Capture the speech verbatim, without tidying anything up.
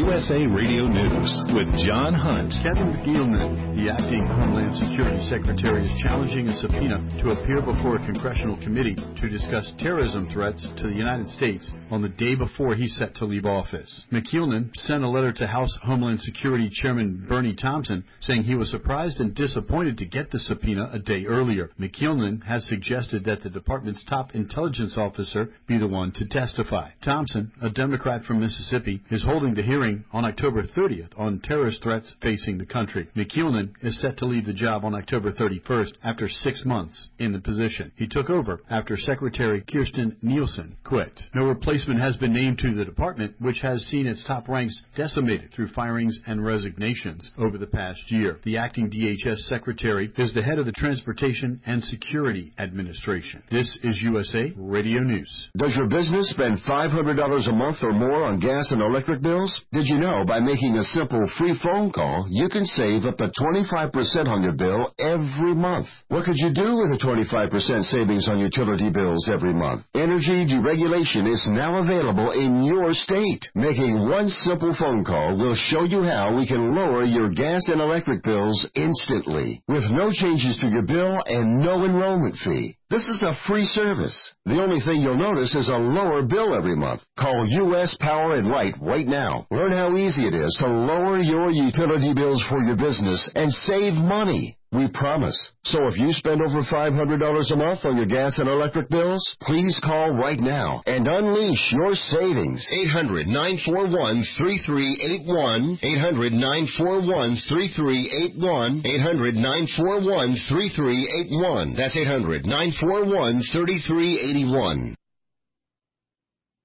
U S A Radio News with John Hunt. Kevin McGeown, the acting Homeland Security Secretary, is challenging a subpoena to appear before a congressional committee to discuss terrorism threats to the United States on the day before he's set to leave office. McGeown sent a letter to House Homeland Security Chairman Bernie Thompson saying he was surprised and disappointed to get the subpoena a day earlier. McGeown has suggested that the department's top intelligence officer be the one to testify. Thompson, a Democrat from Mississippi, is holding the hearing on October thirtieth on terrorist threats facing the country. McGeown is set to leave the job on October thirty-first after six months in the position. He took over after Secretary Kirstjen Nielsen quit. No replacement has been named to the department, which has seen its top ranks decimated through firings and resignations over the past year. The acting D H S Secretary is the head of the Transportation and Security Administration. This is U S A Radio News. Does your business spend five hundred dollars a month or more on gas and electric bills? Did you know by making a simple free phone call, you can save up to twenty-five percent on your bill every month? What could you do with a twenty-five percent savings on utility bills every month? Energy deregulation is now available in your state. Making one simple phone call will show you how we can lower your gas and electric bills instantly, with no changes to your bill and no enrollment fee. This is a free service. The only thing you'll notice is a lower bill every month. Call U S Power and Light right now. Learn how easy it is to lower your utility bills for your business and save money. We promise. So if you spend over five hundred dollars a month on your gas and electric bills, please call right now and unleash your savings. eight hundred, nine four one, three three eight one. eight hundred, nine four one, three three eight one. eight hundred, nine four one, three three eight one. That's eight hundred, nine four one, three three eight one.